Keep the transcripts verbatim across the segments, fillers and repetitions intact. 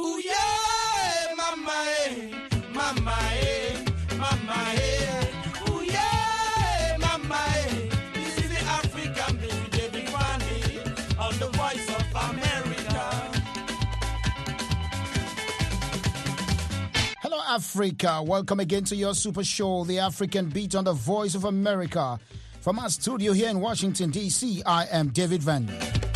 Ooh yeah, mama, eh, mama, eh, mama, eh. Ooh yeah, mama, eh. This is the African baby, David Wande, on the Voice of America. Hello, Africa. Welcome again to your super show, The African Beat on the Voice of America. From our studio here in Washington, D C, I am David Wande.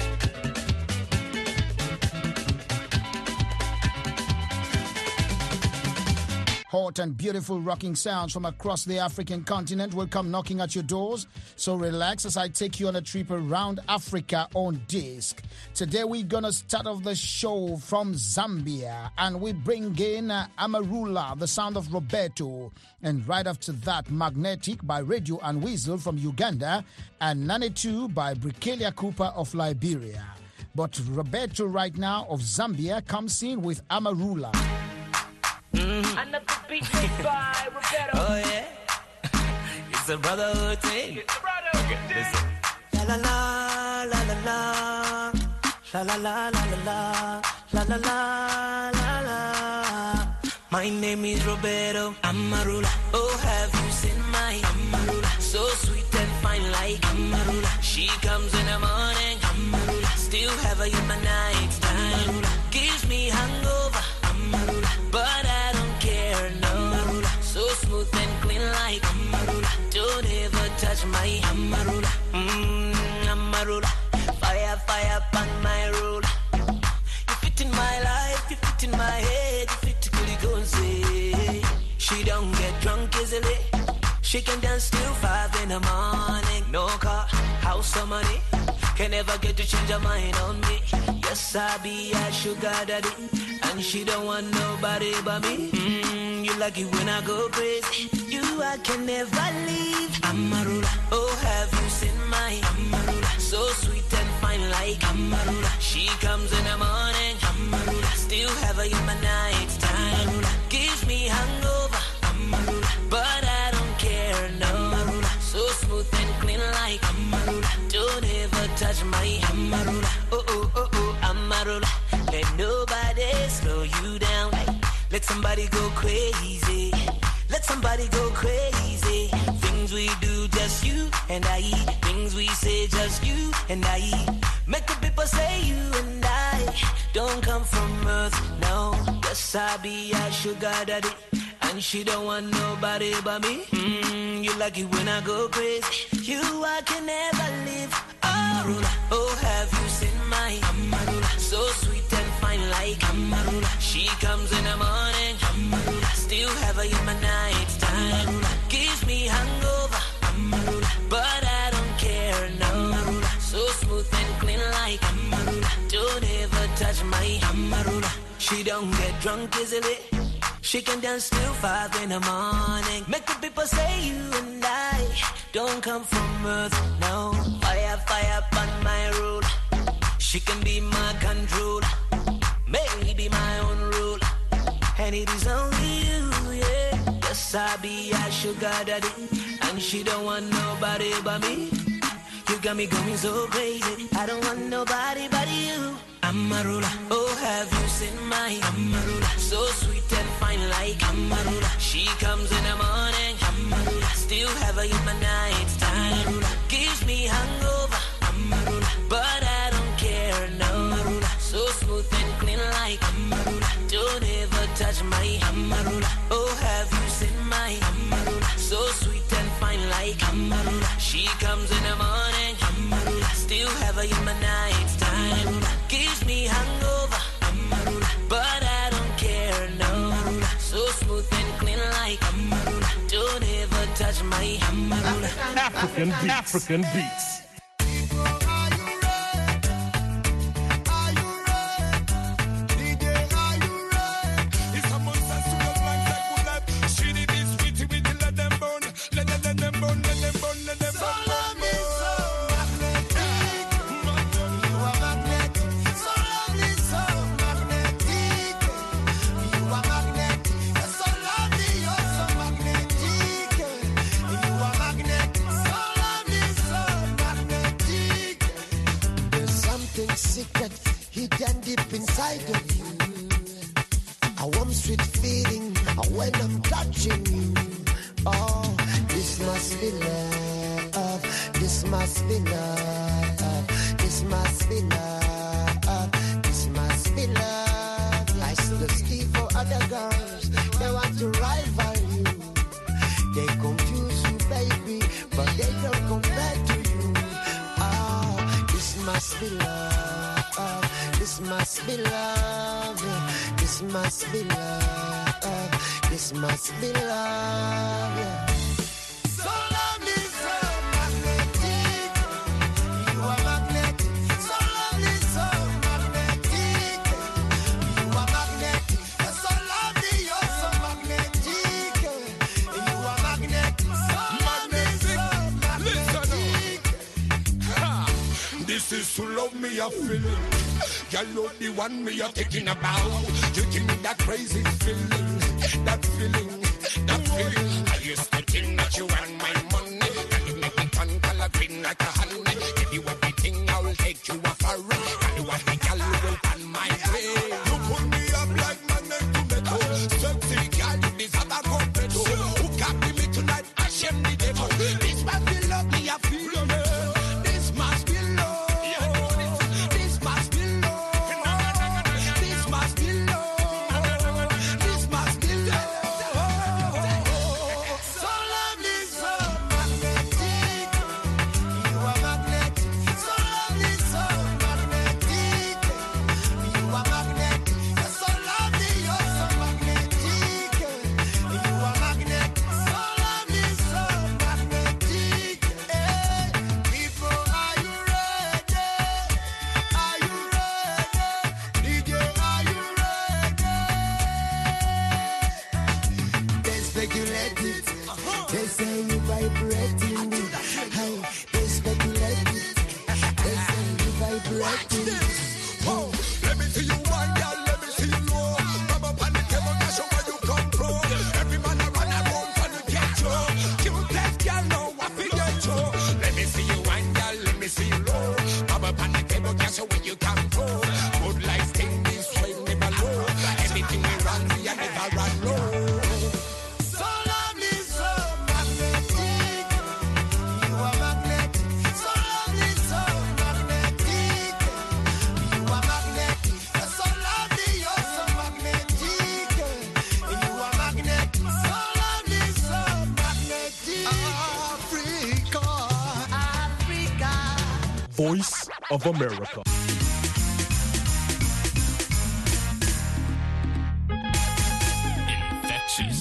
Hot and beautiful rocking sounds from across the African continent will come knocking at your doors. So relax as I take you on a trip around Africa on disc. Today we're going to start off the show from Zambia, and we bring in uh, Amarula, the sound of Roberto. And right after that, Magnetic by Radio and Weasel from Uganda, and ninety-two by Brikelia Cooper of Liberia. But Roberto right now of Zambia comes in with Amarula. Mm-hmm. Another beat made by Roberto. Oh yeah, it's a brotherhood thing. It's a brotherhood okay, thing. Listen. La la la la la la la la la la la la la la la. My name is Roberto Amarula. Oh, have you seen my Amarula? So sweet and fine like Amarula. She comes in the morning, Amarula. Still have her in my night time. Amarula. Gives me hangover, Amarula. But I don't care, no. So smooth and clean like Amarula. Don't ever touch my Amarula. Mmm, Amarula. Fire, fire upon my ruler. You fit in my life, you fit in my head, you fit to go and say. She don't get drunk easily. She can dance till five in the morning. No car, house or money. Can never get to change her mind on me. Yes, I be a sugar daddy, and she don't want nobody but me. Mm, you like it when I go crazy. You I can never leave. Amarula, oh have you seen my Amarula? So sweet and fine like Amarula. She comes in the morning, Amarula. Still have her in my night time. Amarula. Gives me hangover, Amarula. But I don't care, no. Amarula. So smooth and clean like Amarula. Don't ever touch my Amarula. Oh oh oh oh Amarula. Let nobody slow you down. Let somebody go crazy. Let somebody go crazy. Things we do, just you and I. Things we say, just you and I. Make the people say you and I don't come from earth, no. Yes, I be a sugar daddy, and she don't want nobody but me. Mm, you like it when I go crazy. You I can never live. Amarula, oh have you seen my Amarula? So sweet and fine like Amarula. She comes in the morning, Amarula. Still have her in my night time. Amarula. Gives me hangover, Amarula. But I don't care, no. Amarula. So smooth and clean like Amarula. Don't ever touch my Amarula. She don't get drunk easily. She can dance till five in the morning. Make the people say you and I don't come from earth, no. Fire, fire upon my rule. She can be my controller, maybe my own rule. And it is only you, yeah. Yes, I be a sugar daddy, and she don't want nobody but me. You got me going so crazy. I don't want nobody but you. Amarula, oh have you seen my Amarula? So sweet and fine like Amarula. She comes in the morning, Amarula. Still have her in my night time. Amarula. Gives me hangover, Amarula. But I don't care, no. Amarula. So smooth and clean like Amarula. Don't ever touch my Amarula. Oh have you seen my Amarula? So sweet and fine like Amarula. She comes in the morning, Amarula. Still have her in my night time. Amarula. Gives me hangover, Amarula. But I don't care, no. Amarula. So smooth and clean like Amarula. Don't ever touch my Amarula. African beats. African beats. Secret hidden deep inside of you. a warm sweet feeling when I'm touching you. Oh, this must be love. This must be love. This must be love. This must be love. I still see for other girls. They want to rival you. They confuse you, baby, but they don't compare to you. Oh, this must be love. This must be love. This must be love. This must be love. Yeah. So lovely, so magnetic. You are magnetic. So lovely, so magnetic. You are magnetic. You're so lovely, you're so magnetic. You are magnetic. So lovely, so magnetic. Ha! This is to love me, I feel. You love the one me you're thinking about. You give me that crazy feeling, that feeling, that feeling. I used to think that you want my money. Can you make me turn color green like a honey? Give you everything, I will take you a foreign. Can you want the girl who will pan my way? You put me up like magnet to metal. Sexy girl, you deserve a completo. Who can't be me tonight? I shame the devil. This must be love me, I feel me. This must be love. This must be love. This must be love. This must be love. So lovely, so magnetic. You are magnetic. So lovely, so magnetic. You are magnetic. You're so lovely, you're so magnetic. You are magnetic. So lovely, so magnetic. Hey, people, are you ready? Are you ready? D J, are you ready? They speculate it. They say you vibrating. Hey, they speculate it. They say you vibrating. Whoa, let me see you one, girl. Let me see you low. Come up on the table, that's where you come from. Every man around the room trying to get you. Cute left, girl, know what we get you. Let me see you one, girl. Let me see you low. Come up on the table, that's where you come from. Good life thing, this way never low. Everything we run, we are never run low. So lovely, so magnetic. You are magnetic. So lovely, so magnetic. You are magnetic. You're so lovely, you're so magnetic. You are magnetic. So lovely, so magnetic. Africa, Africa. Voice of America. Infectious.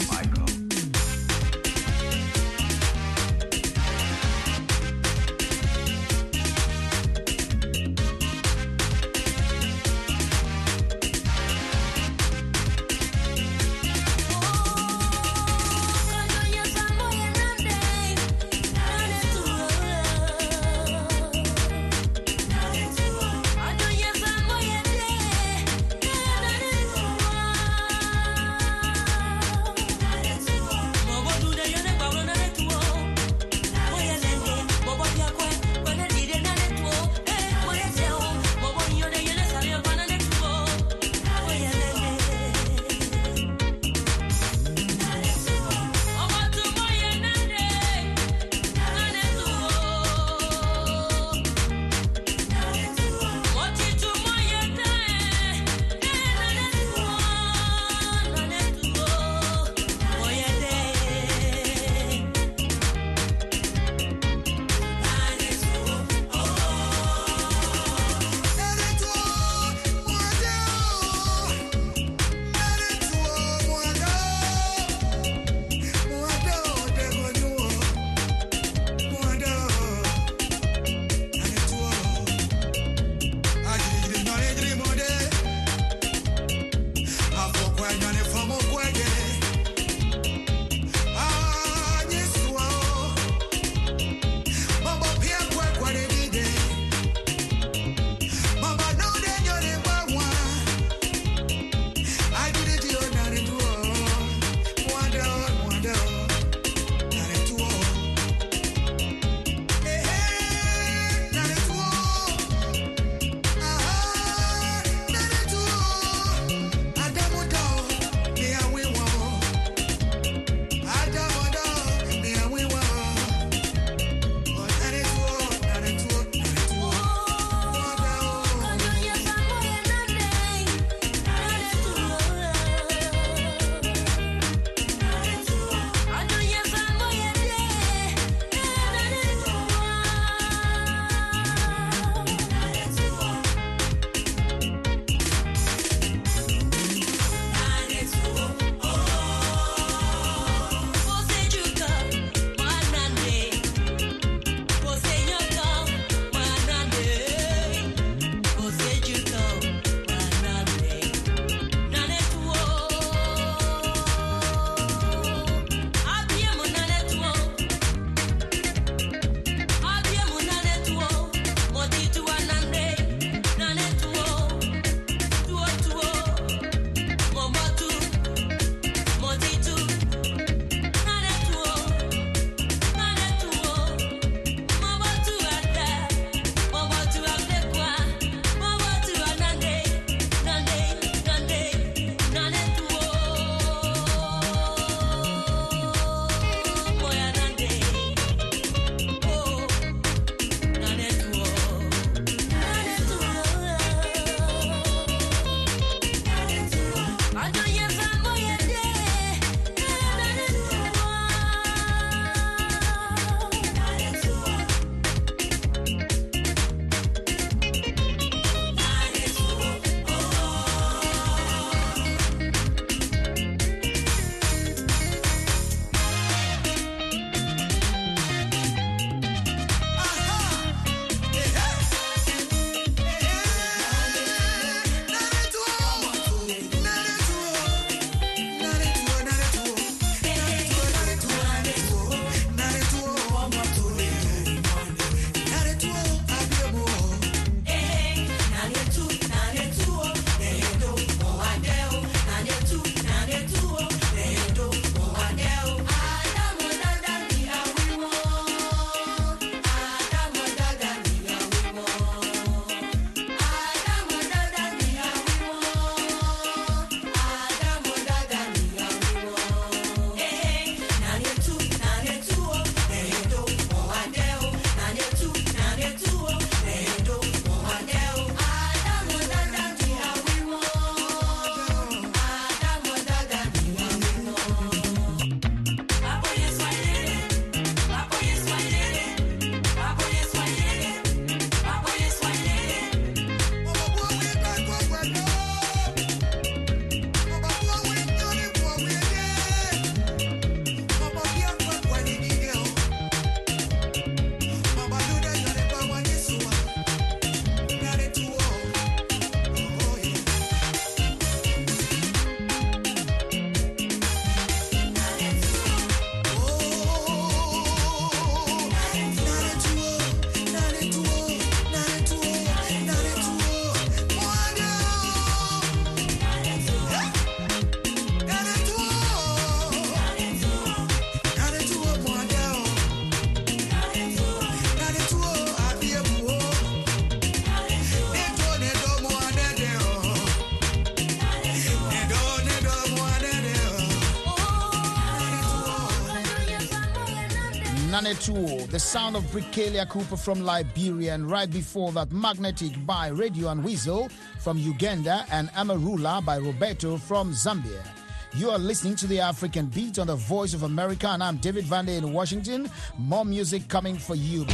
Nanetuo, the sound of Brikelia Cooper from Liberia, and right before that, Magnetic by Radio and Weasel from Uganda, and Amarula by Roberto from Zambia. You are listening to the African Beat on the Voice of America, and I'm David Vande in Washington. More music coming for you.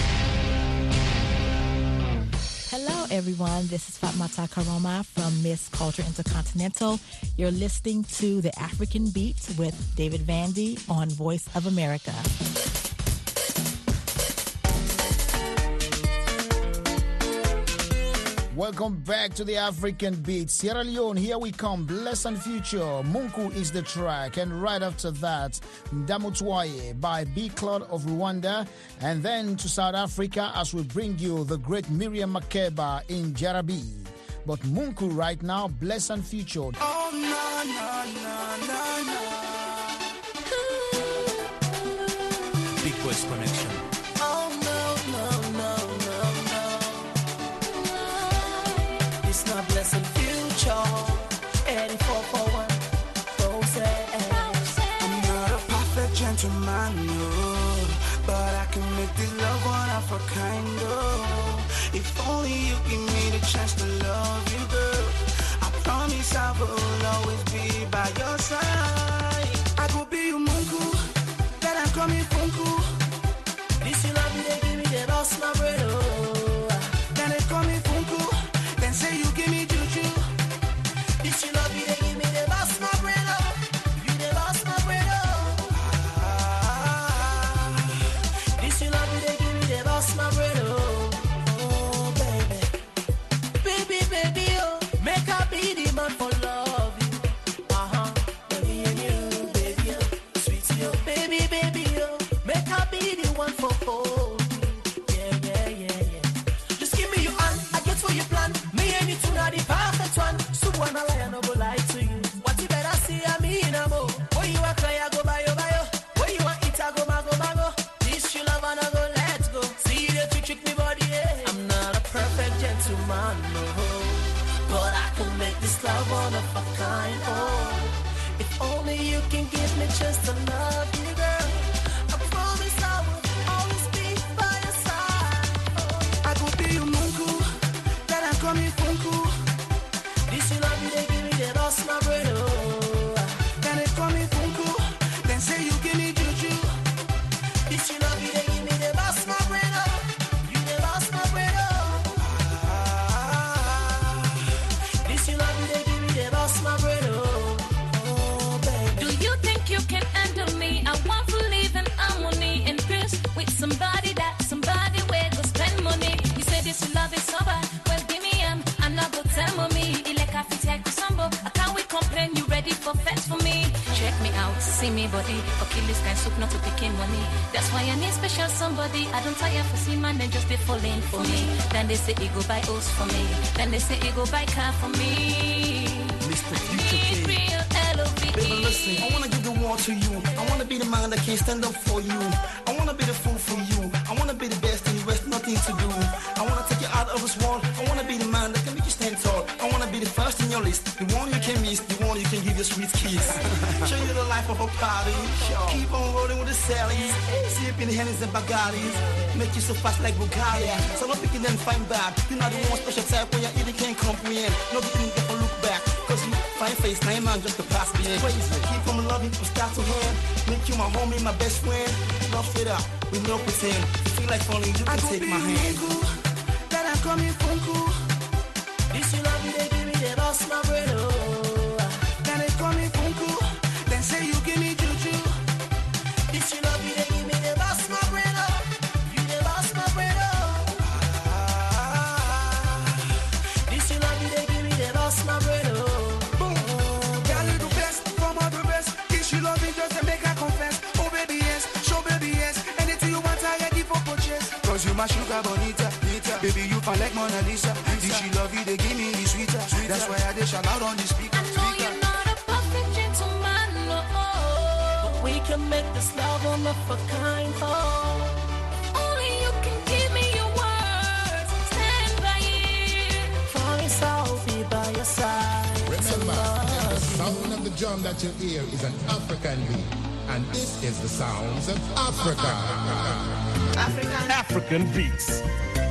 Hello, everyone. This is Fatmata Karoma from Miss Culture Intercontinental. You're listening to the African Beat with David Vandy on Voice of America. Welcome back to the African Beat. Sierra Leone, here we come. Bless and Future. Munku is the track. And right after that, Ndamutwaye by B. Claude of Rwanda. And then to South Africa as we bring you the great Miriam Makeba in Jarabi. But Munku right now, Bless and Future. Oh, no, no, no, no, no. Big Voice Connection. Oh, no, no, no, no, no. It's not Blessed Future. eighty-four four one. I'm not a perfect gentleman, no, but I can make this love one of a kind, oh. If only you give me the chance to love you, girl, I promise I will always be by your side. I could be your munku, that I'm coming funku. This you love me, they give me the lost my bread, oh. Then they call me funku, then say you give me juju. This you love me, they give me the lost my bread, oh. You the lost my bread, oh. Ah, This you love me, they give me the lost my bread, oh. oh, baby. Baby, baby, oh. Make I be the man for love you. Uh-huh. Me and you, baby, oh, sweetie, oh. Baby, baby, oh. Make I be the one for hold you. Yeah, yeah, yeah, yeah. Just give me your hand, I get what you plan. Me and you two not the perfect one. Subhanallah, I no go lie to you. What you better see, I mean, I'm oh. When you a cry, I go by, oh, by, oh. When you a eat, I go, mago, mago. This you love, and I go, let's go. See that you trick me, body, yeah. I'm not a perfect gentleman, no. But I can make this love one of a kind, oh. If only you can give me just to love you, girl. I promise I will always be by your side, oh. I could be your munku, that I'm coming funku. This you love me, they give me the lost my bread, oh. Then they call me funku, then say you give me juju. This you love me, they give me the lost my bread, oh. You the lost my bread, oh. Ah, This you love me, they give me the lost my bread, oh. oh, baby. Do you think you can handle me? I want to live in harmony and peace with somebody that somebody where go spend money. You say this you love is so bad. Well, give me um, I'm not gonna tell mommy. Ileka fit take sambo. I can't we complain. You ready for fence for me? Check me out, see me body. For kill this kind soup, not to picking money. That's why I need special somebody. I don't tire for see man, then just they falling for me. Then they say he go buy house for me. Then they say he go buy car for me. Mister I Future need Kid. real L O V E. Baby, listen, I wanna give the world to you. I wanna be the man that can stand up for you. I wanna be the fool for you. I wanna be the best and the rest nothing to do. I wanna take you out of this world. I wanna be the man that can make you stand tall. I wanna be the first in your list, the one you can miss, the one you can give your sweet kiss. Show you the life of a party. Keep on rolling with the Sallies. Sipping Hennies and Bagattis. Make you so fast like Bugatti. So no picking and find back. You're not the one special type when you even can't comprehend. No getting never look back. Cause you fine face, now man just to pass me crazy. Keep on loving from start to hand. Make you my homie, my best friend. Love it up, with no pretend. If you like falling, you I can could take be my your hand. munku, that I'm coming funku. This you love me, they give me the lost my bread, oh. Then they call me funku, then say you give me juju. This you love me, they give me the lost my bread, oh. You the lost my bread, oh. Ah, This you love me, they give me the lost my bread, oh. boom. Girl, you the best, from all the best. If you love me, just to make her confess. Oh baby, yes, show baby, yes. Anything you want, I ready for purchase. Cause you my sugar bonita, baby, you fine like Mona Lisa. If she love you, they give me the sweeter. That's why I dish out on the speaker. I know you're not a perfect gentleman, no. But we can make this love one of a kind, oh. Only you can give me your words. Stand by it. Promise I'll be by your side. Remember, the sound of the drum that you hear is an African beat. and this is the sounds of Africa. African, African beats.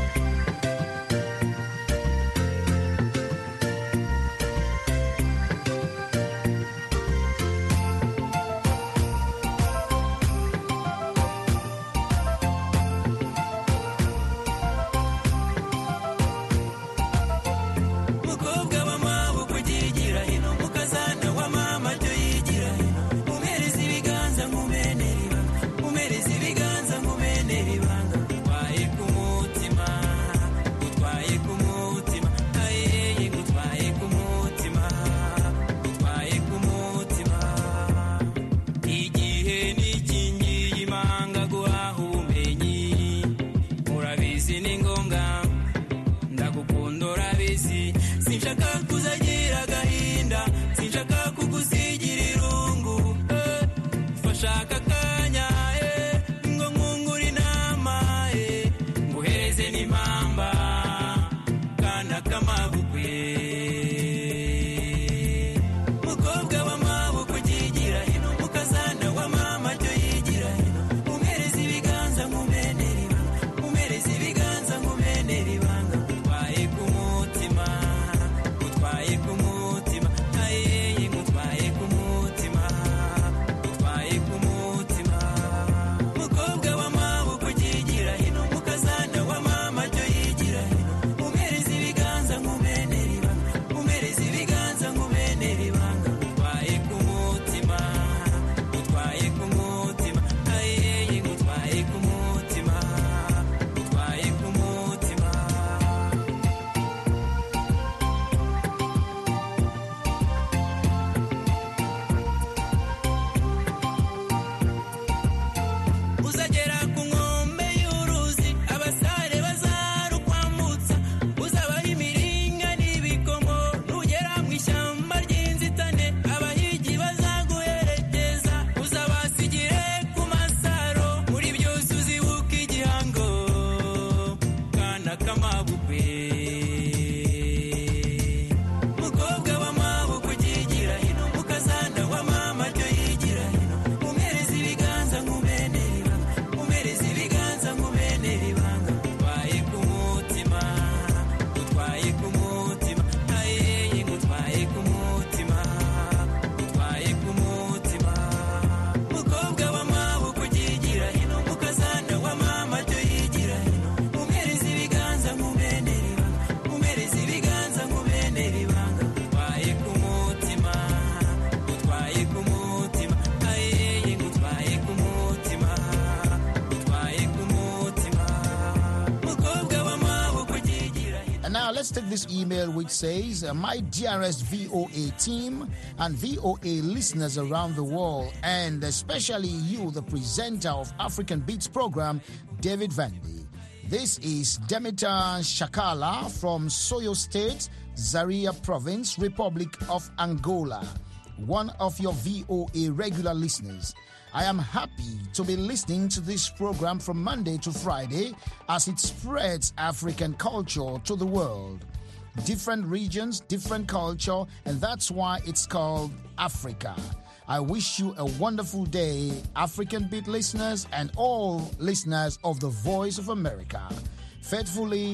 Let's take this email which says, my dearest V O A team and V O A listeners around the world, and especially you, the presenter of African Beats program, David Vandy. This is Demeter Shakala from Soyo State, Zaria Province, Republic of Angola, one of your V O A regular listeners. I am happy to be listening to this program from Monday to Friday as it spreads African culture to the world. Different regions, different culture, and that's why it's called Africa. I wish you a wonderful day, African Beat listeners and all listeners of the Voice of America. Faithfully,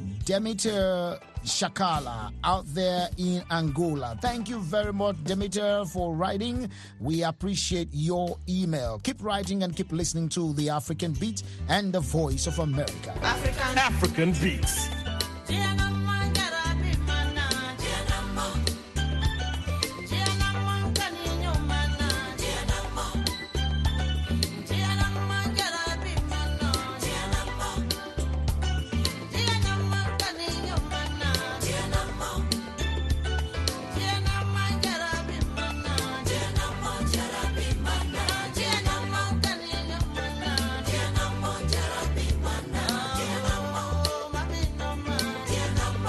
Demeter Shakala out there in Angola. Thank you very much, Demeter, for writing. We appreciate your email. Keep writing and keep listening to the African Beat and the Voice of America. African, African Beats. Mama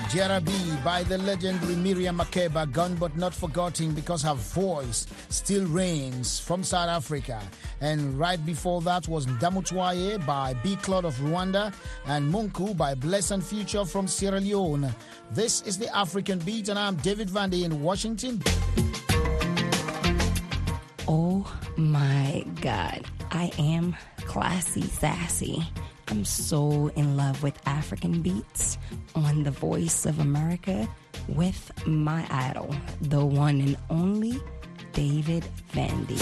Jerabi by the legendary Miriam Makeba, gone but not forgotten because her voice still reigns, from South Africa. And right before that was Ndamutwaye by B. Claude of Rwanda and Munku by Blessed Future from Sierra Leone. This is the African Beat, and I'm David Vandy in Washington. Oh my God, I am classy, sassy. I'm so in love with African beats on The Voice of America with my idol, the one and only David Vandy.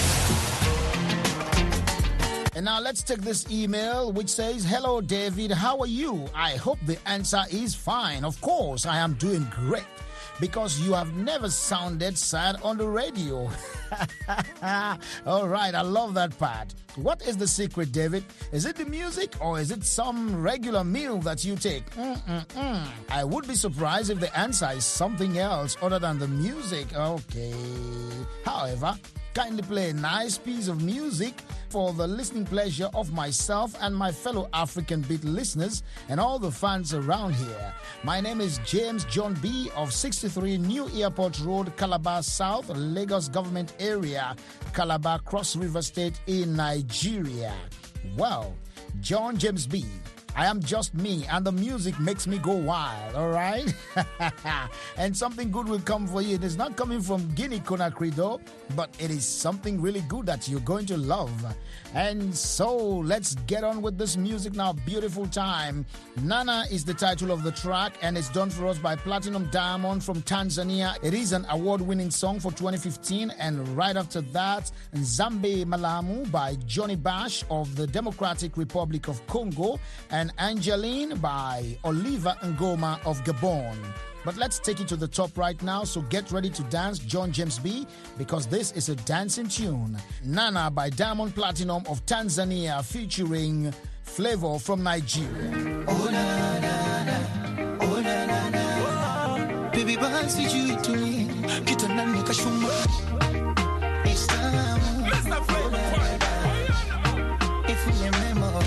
And now let's take this email which says, "Hello David, how are you? I hope the answer is fine. Of course, I am doing great, because you have never sounded sad on the radio." All right, I love that part. What is the secret, David? Is it the music or is it some regular meal that you take? Mm-mm-mm. I would be surprised if the answer is something else other than the music. Okay. However, kindly play a nice piece of music for the listening pleasure of myself and my fellow African Beat listeners and all the fans around here. My name is James John B. of sixty-three New Airport Road, Calabar South, Lagos Government Area, Calabar, Cross River State in Nigeria. Well, John James B., I am just me, and the music makes me go wild, all right? And something good will come for you. It is not coming from Guinea Conakry, though, but it is something really good that you're going to love. And so let's get on with this music now. Beautiful time. Nana is the title of the track, and it's done for us by Platinum Diamond from Tanzania. It is an award-winning song for twenty fifteen, and right after that, Nzambe Malamu by Johnny Bash of the Democratic Republic of Congo, and Angeline by Oliver Ngoma of Gabon. But let's take it to the top right now, so get ready to dance, John James B., because this is a dancing tune. Nana by Diamond Platinum of Tanzania featuring Flavor from Nigeria. Oh, na, na, na. Oh, na, na, na. Baby, basi juu to me. Kita nani kashuma. It's time. Mister Flavor. If you remember.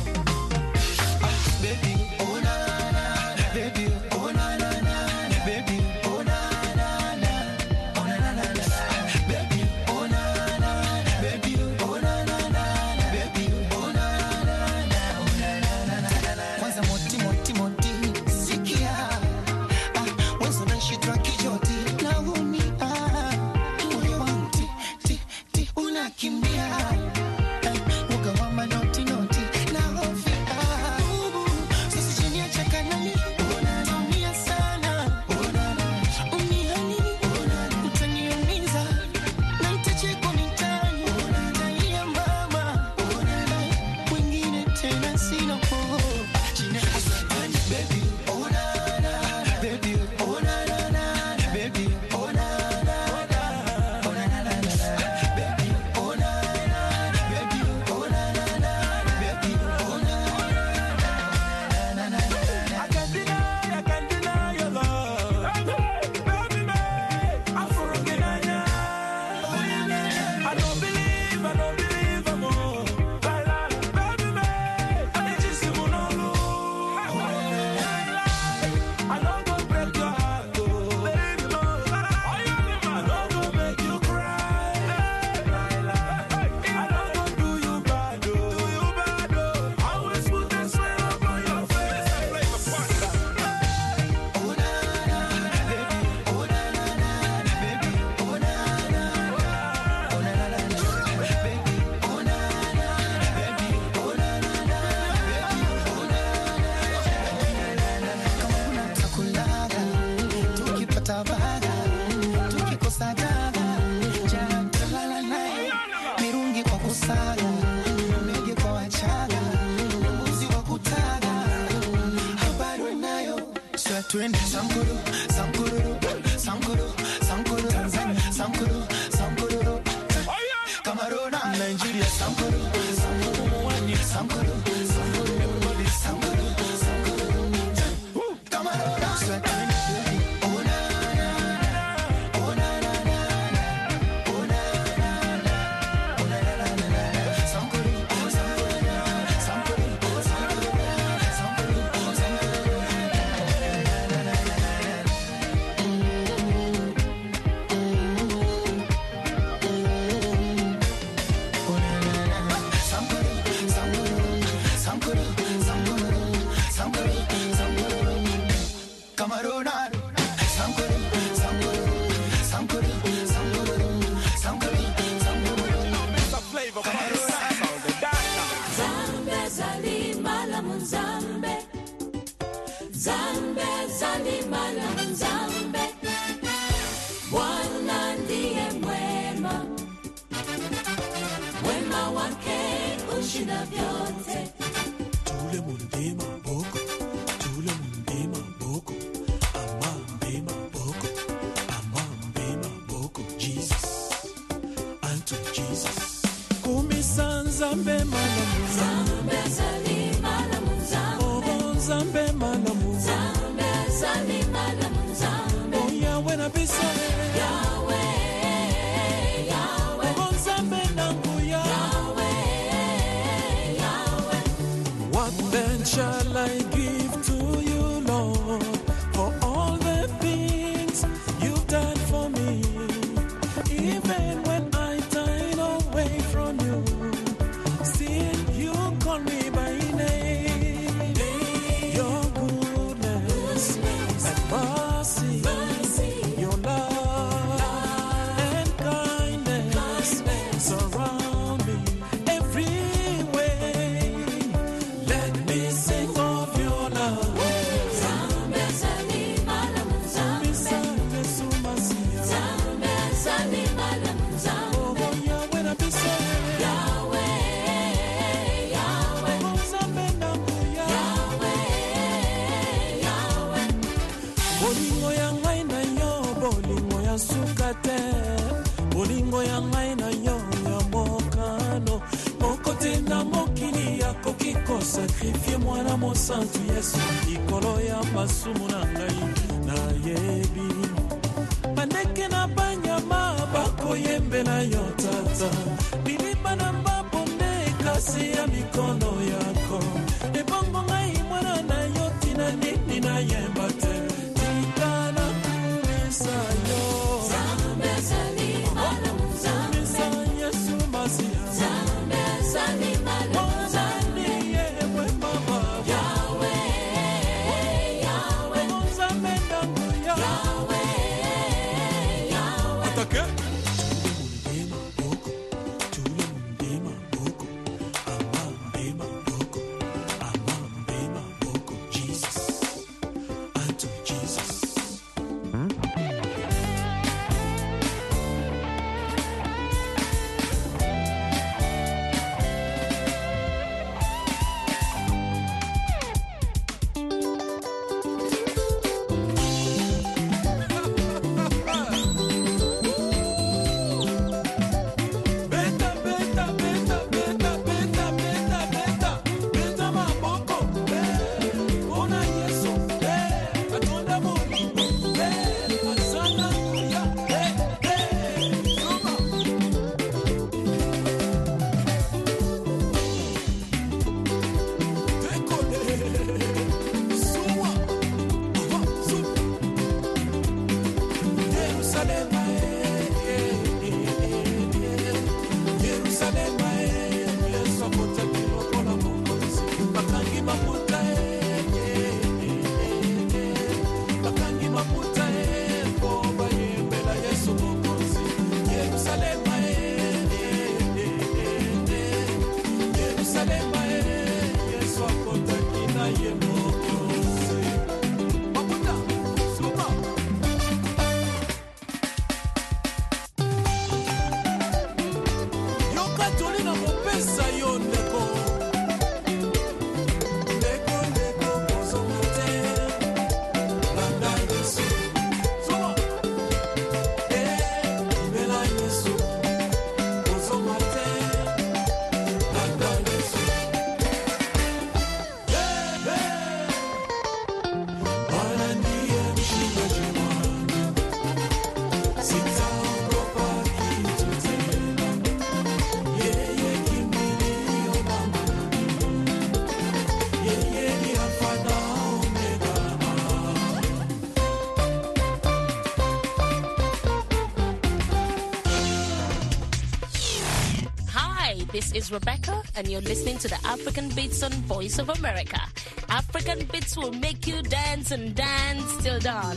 Twin, Sankuru, Sankuru, Sankuru, Sankuru, Sankuru, Sankuru, Cameroon, Nigeria, Sankuru, Sankuru, Sankuru, Sankuru, everybody, Sankuru, Sankuru, Cameroon, Sankuru. Sankuru, Sankuru, Sankuru, Sankuru, Camarona, Sankuru, Sankuru, Sankuru, Sankuru, Sankuru, Sankuru, Mister Flavor, Camarona, the doctor. Zambe zalima la munzambe, Zambe zalima la munzambe, Bwana ndiye mwema, wema wake ushinda vyote. Tule mundima boko, tule mundima boko, amambema boko, amambema boko, Jesus, unto Jesus. Kumisanzambe mana Zambe zalima la munzambe, oh zambe mana Zambe zalima la munzambe, oh Yahweh na biso Yahweh, Yahweh, oh zambe nangu Yahweh, Yahweh. What then shall I give to you, Lord, for all the things you've done for me? Even when I turn away from you, still you call me by name. Your goodness and mercy, your love and kindness surround me every way. Let me sing of your love. Zambe zalima la munzambe, Bisane sumasia. Zambe zalima la munzambe, Oh, Yahweh na bisane. Yahweh, Yahweh, Oh, zambe nangu ya. Yahweh, Yahweh. Bolingo ya ngai na yo, bolingo ya suka te. Bolingo ya ngai na yo ya mokano. Moko te na mokili akoki kosakrifie mwana mosantu Yesu likolo ya masumu na ngai nayebi. Bandeke na banyama bakoyembela yo tata. Biliba na mabonde kasi ya mikono yako. Ebongo ngai mwana na yo tina nini na yemba te. Tika na kumisa yo. Zambe zalima la munzambe, Kumisa Yesu Masia. Zambe zalima la munzambe, Mwana yewe mama. Yahweh, Yahweh, Mwanzambe ndangu ya. Yahweh, Yahweh. Atake. Tule mundema boko, tule mundema boko, amambema boko, amambema boko, Jesus, unto Jesus. This is Rebecca, and you're listening to the African Beats on Voice of America. African Beats will make you dance and dance till dawn.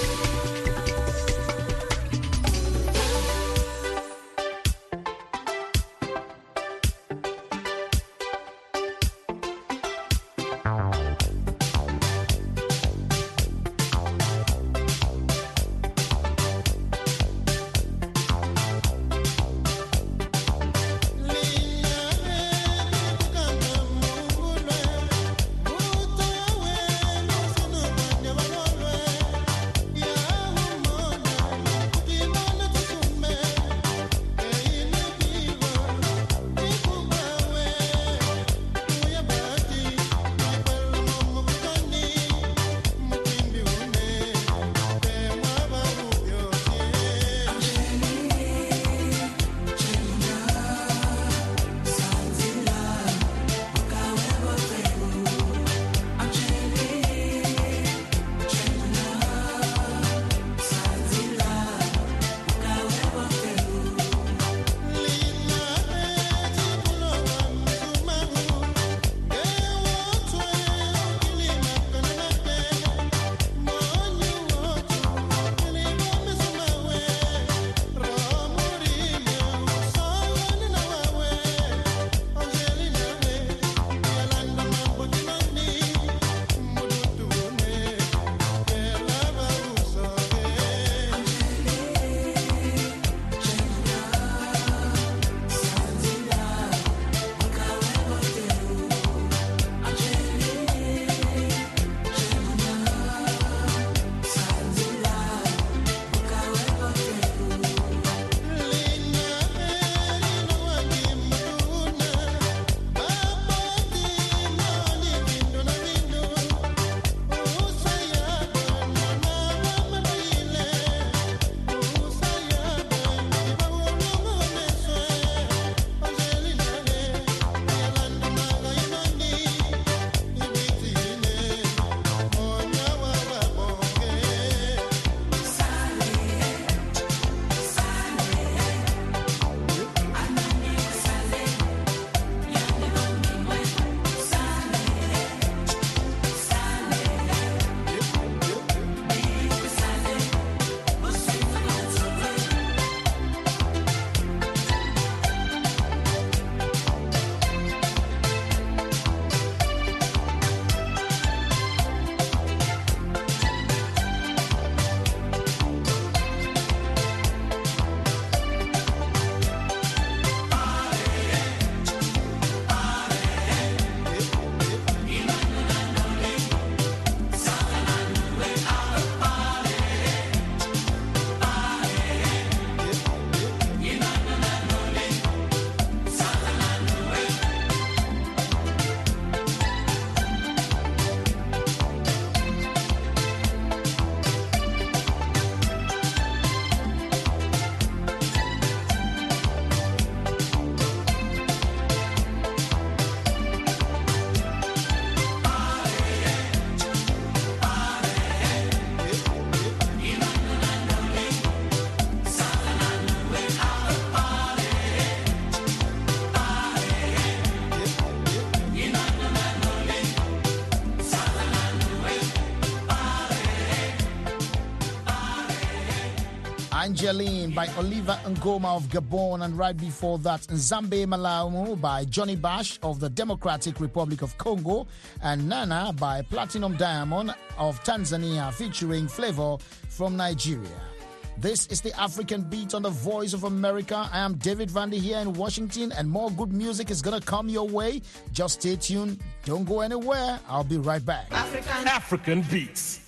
Angeline by Oliver Ngoma of Gabon, and right before that, Nzambe Malaumu by Johnny Bash of the Democratic Republic of Congo, and Nana by Platinum Diamond of Tanzania featuring Flavor from Nigeria. This is the African Beat on the Voice of America. I am David Vandy here in Washington, and more good music is going to come your way. Just stay tuned. Don't go anywhere. I'll be right back. African, African Beats.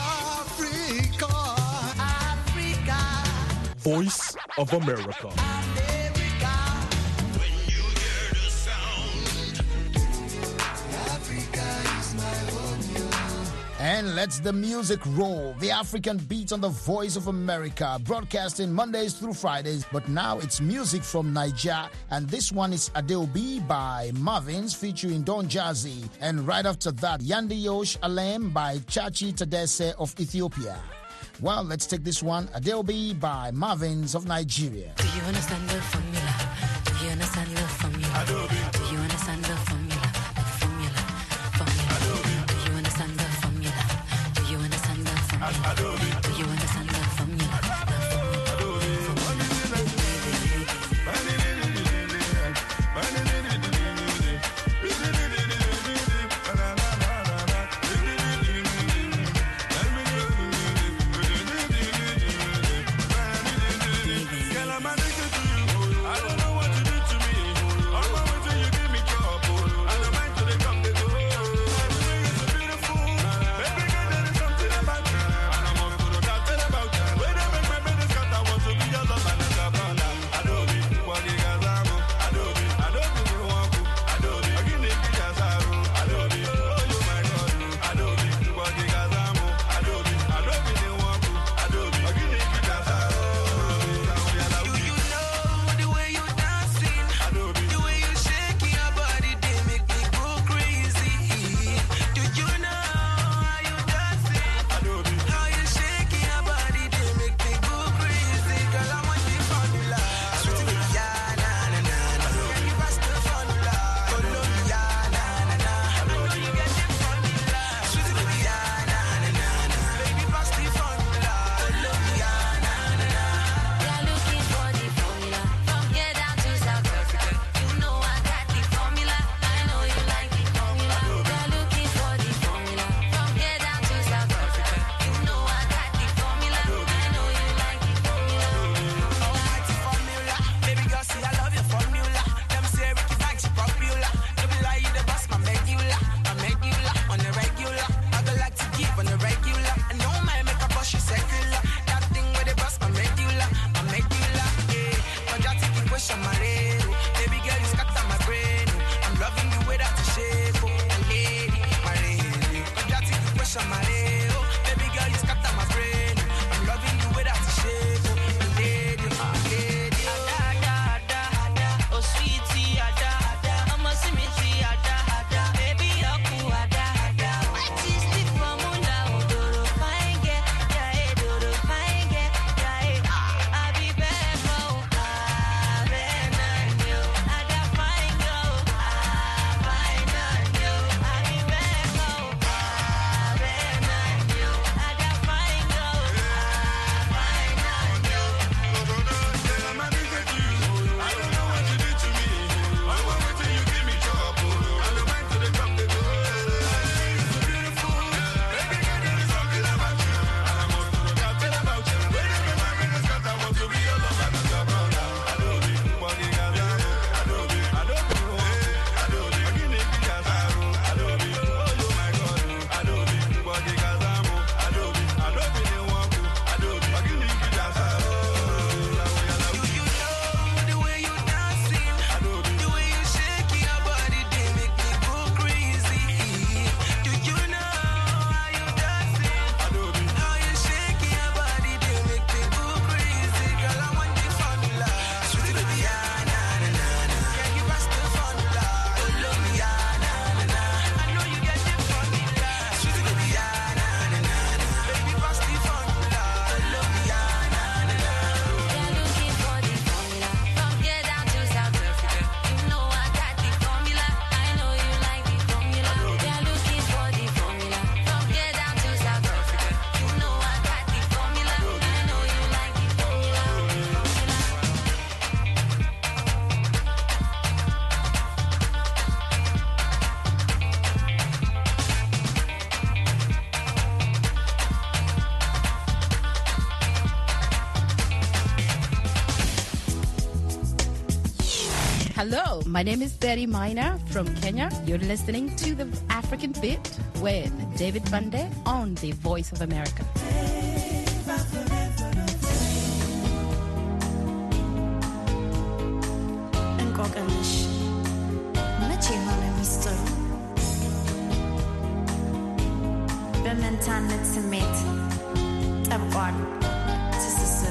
Africa. Africa. Voice of America. America. When you hear the sound, Africa is my home. And let's the music roll. The African Beat on the Voice of America, broadcasting Mondays through Fridays, but now it's music from Niger, and this one is Adeobi by Marvins featuring Don Jazzy, and right after that, Yandi Yosh Alem by Chachi Tadese of Ethiopia. Well, let's take this one, Adeobi by Marvins of Nigeria. Do you understand the formula? Do you understand the formula? Hello, my name is Betty Minor from Kenya. You're listening to the African Beat with David Vande on the Voice of America. በመንታነት ስሜት ጠብቋል ትስስሩ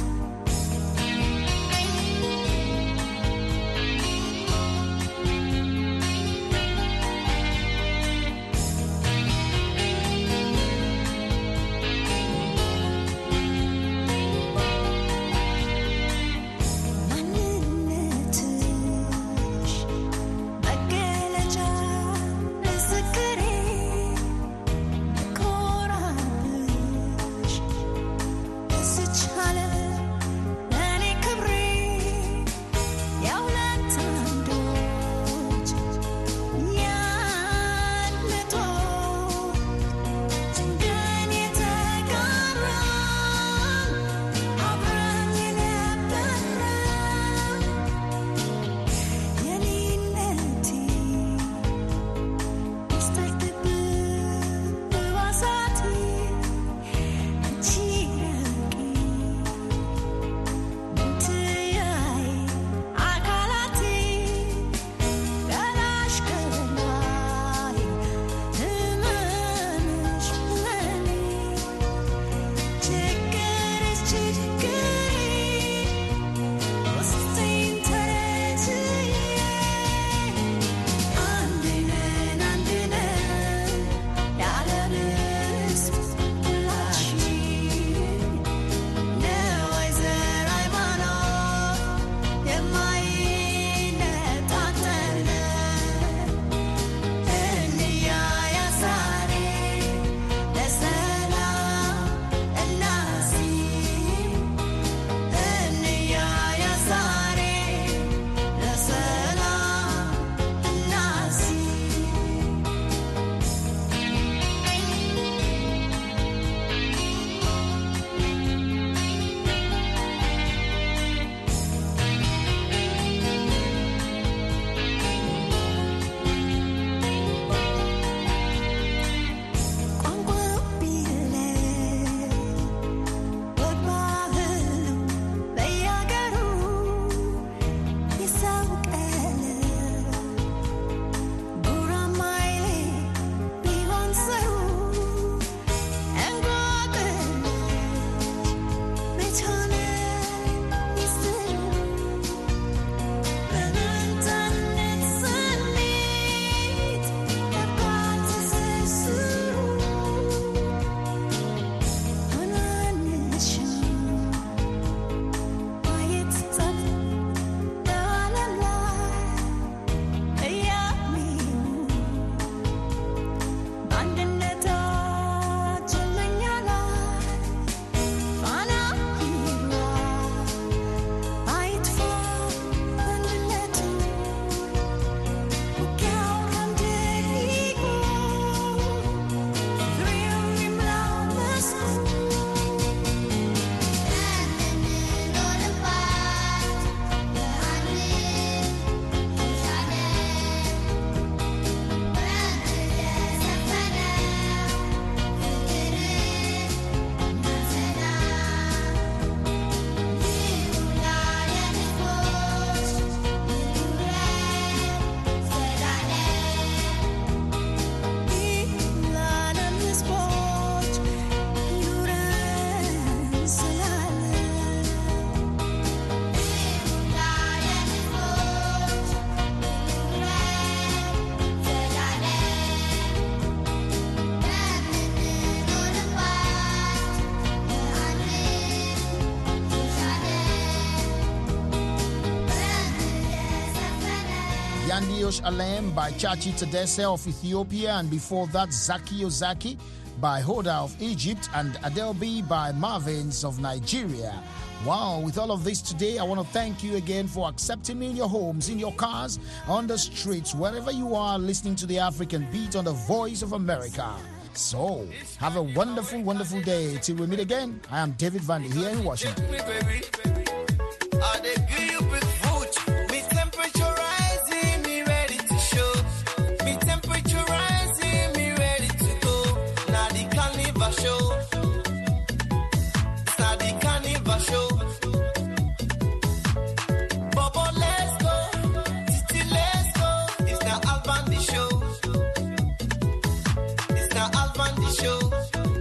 Yandiyosh Alem by Chachi Tadesse of Ethiopia, and before that Zaki Ozaki by Hoda of Egypt, and Adele B by Marvins of Nigeria. Wow, with all of this today, I want to thank you again for accepting me in your homes, in your cars, on the streets, wherever you are listening to the African Beat on the Voice of America. So, have a wonderful, wonderful day. Till we meet again, I am David Vande here in Washington. I dey give you big food, me temperature the show.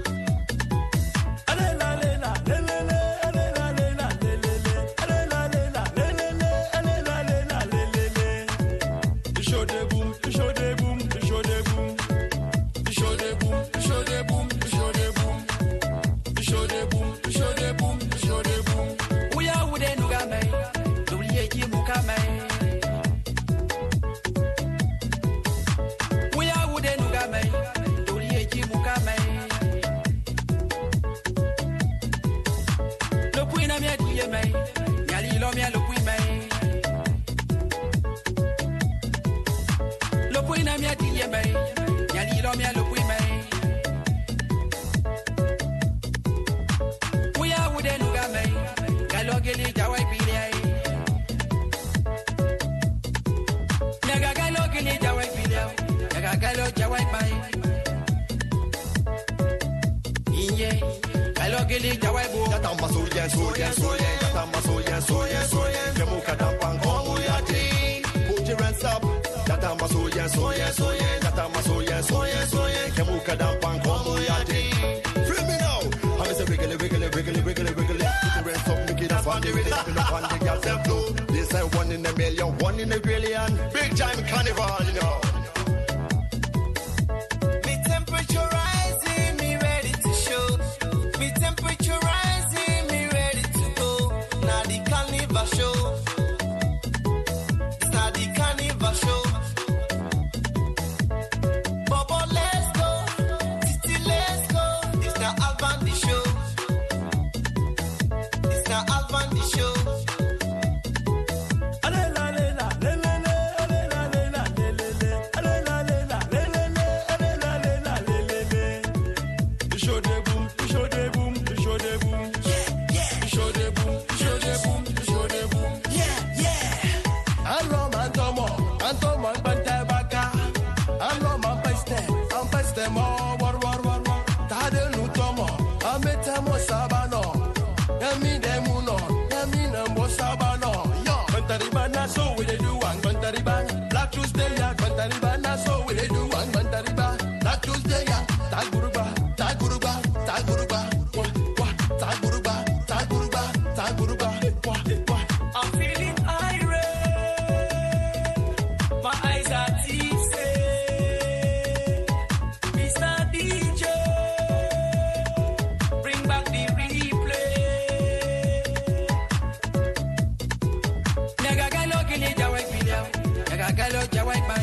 This is one in a million, one in a billion. Big time carnival, you know. Me temperature rising, me ready to show. Me temperature rising, me ready to go. Now the carnival show. It's not the carnival show. Bobo, let's go. Titi, let's go. It's the Alvan the show. It's the Alvan the show. So we do one Bantariba, Black Tuesday, Bantariba, so we do one Bantariba, Black Tuesday, Taguruba, Taguruba, Taguruba, Taguruba, Taguruba, Taguruba. I'm feeling irate, my eyes are tipsy. Mister D J, bring back the replay. Nigga, galo gili jawai pilao, nigga galo jawai bai.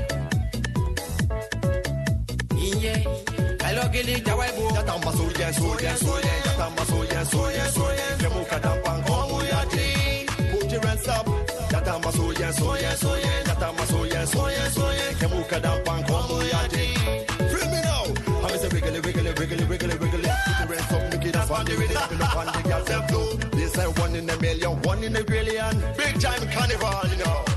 Iye, galo gili jawai bo. Yatamba soye soye soye, yatamba soye soye soye. Kemuka dampang komu yati, put your hands up. Yatamba soye soye soye, yatamba soye soye soye. Kemuka dampang komu yati. Free me now. I'm a wiggly wiggly wiggly wiggly wiggly. Put your hands up, make it up on the rhythm, up on the girls them flow. This is one in a million, one in a billion. Big time carnival, you know.